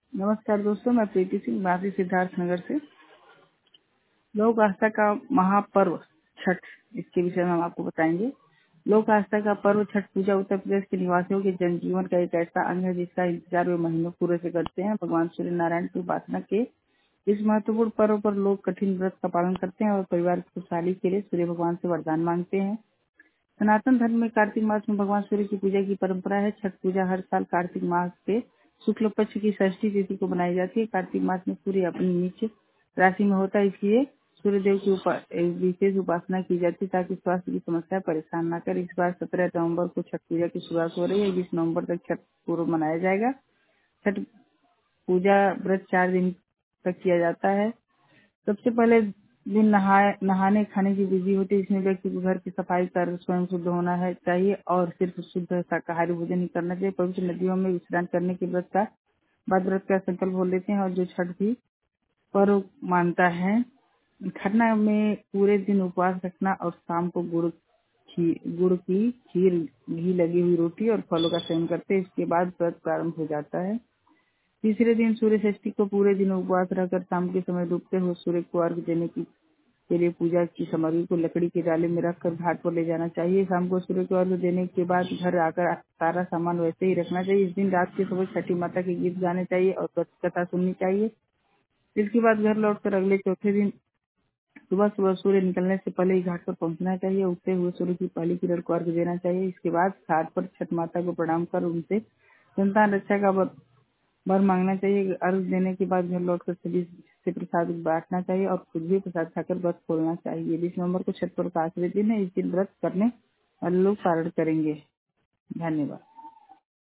नमस्कार दोस्तों, मैं प्रीति सिंह भारतीय सिद्धार्थ नगर से। लोक आस्था का महापर्व छठ, इसके विषय में हम आपको बताएंगे। लोक आस्था का पर्व छठ पूजा उत्तर प्रदेश के निवासियों के जनजीवन का एक ऐसा अंग है जिसका इंतजार वे महीनों पूरे से करते हैं। भगवान सूर्य नारायण की उपासना के इस महत्वपूर्ण पर्व पर लोग कठिन व्रत का पालन करते हैं और परिवार की खुशहाली के लिए सूर्य भगवान से वरदान मांगते हैं। सनातन धर्म में कार्तिक मास में भगवान सूर्य की पूजा की परंपरा है। छठ पूजा हर साल कार्तिक मास के शुक्ल पक्ष की षष्ठी तिथि को बनाई जाती है। कार्तिक मास में सूर्य अपनी नीच राशि में होता है, इसलिए सूर्य देव की विशेष उपासना की जाती है ताकि स्वास्थ्य की समस्या परेशान न करे। इस बार 17 नवंबर को छठ पूजा की शुरुआत हो रही है। 20 नवंबर तक छठ पूर्व मनाया जाएगा। छठ पूजा व्रत 4 दिन तक किया जाता है। सबसे पहले दिन नहाने खाने की विधि होती है। इसमें व्यक्ति को घर की सफाई कर स्वयं शुद्ध होना है चाहिए और सिर्फ शुद्ध शाकाहारी भोजन ही करना चाहिए। पवित्र नदियों में विश्राम करने के व्रत का बाद व्रत का संकल्प बोल लेते हैं और जो छठ भी पर्व मानता है। खरना में पूरे दिन उपवास रखना और शाम को गुड़ की खीर, घी लगी हुई रोटी और फलों का सेवन करते हैं। इसके बाद व्रत प्रारंभ हो जाता है। तीसरे दिन सूर्य षष्ठी को पूरे दिन उपवास रहकर शाम के समय डूबते हुए सूर्य को अर्घ्य देने के लिए पूजा की सामग्री को लकड़ी के डाले में रखकर घाट पर ले जाना चाहिए। शाम को सूर्य को अर्घ्य देने के बाद घर आकर सारा सामान वैसे ही रखना चाहिए। इस दिन रात के समय छठी माता के गीत गाने चाहिए और कथा सुननी चाहिए। इसके बाद घर लौटकर अगले चौथे दिन सुबह सुबह सूर्य निकलने से पहले ही घाट पर पहुंचना चाहिए। उगते हुए सूर्य की पहली किरण को अर्घ्य देना चाहिए। इसके बाद घाट पर छठ माता को प्रणाम कर उनसे संतान रक्षा का वर मांगना चाहिए। अर्घ देने के बाद घर लौटकर सभी से प्रसाद बांटना चाहिए और खुद भी प्रसाद खाकर व्रत खोलना चाहिए। 20 नवंबर को छठ पर्व का आखिरी दिन है। इस दिन व्रत करने वाले लोग पारण करेंगे। धन्यवाद।